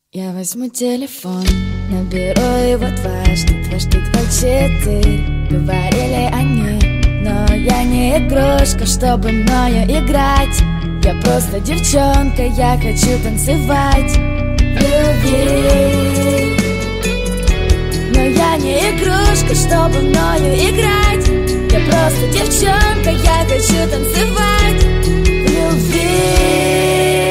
Я возьму телефон, наберу его дважды, 2, 4. Говорили они, но я не игрушка, чтобы мною играть. Я просто девчонка, я хочу танцевать в любви. Но я не игрушка, чтобы мною играть. Я просто девчонка, я хочу танцевать в любви.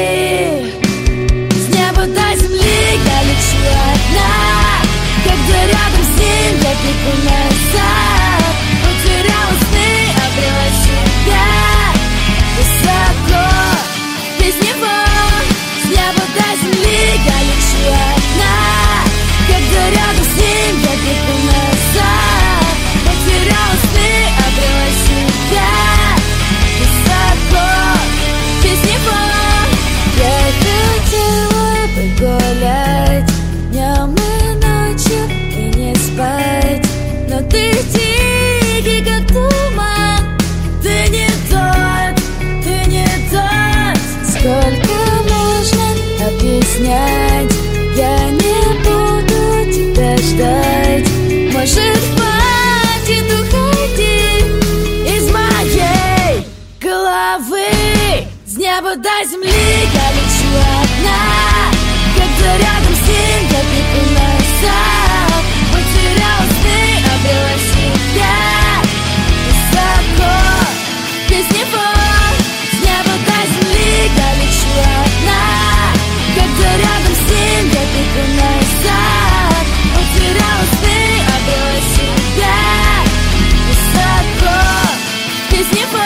С неба до земли я лечу одна, когда рядом с ним я бегу назад. Потеряла сны, обрела себя высоко, без него. С неба до земли я лечу одна, когда рядом с ним я бегу назад. Потеряла сны, обрела себя высоко, без него. Я хотела погулять днем и ночью и не спать, но ты тихий, как туман. Ты не тот, ты не тот. Сколько можно объяснять? Я не буду тебя ждать. Может, хватит уходить из моей головы? С неба до земли я лечу одна, когда рядом с ним я бегу назад. Потеряла сны, обрела себя высоко, без него. С неба до земли я лечу одна, когда рядом с ним я бегу назад. Потеряла сны, обрела себя высоко, без него.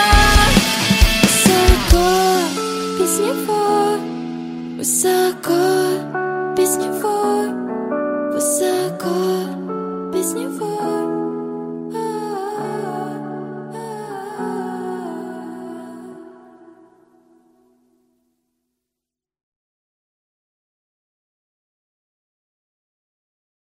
Высоко, без него. Высоко, без него. Высоко, без него.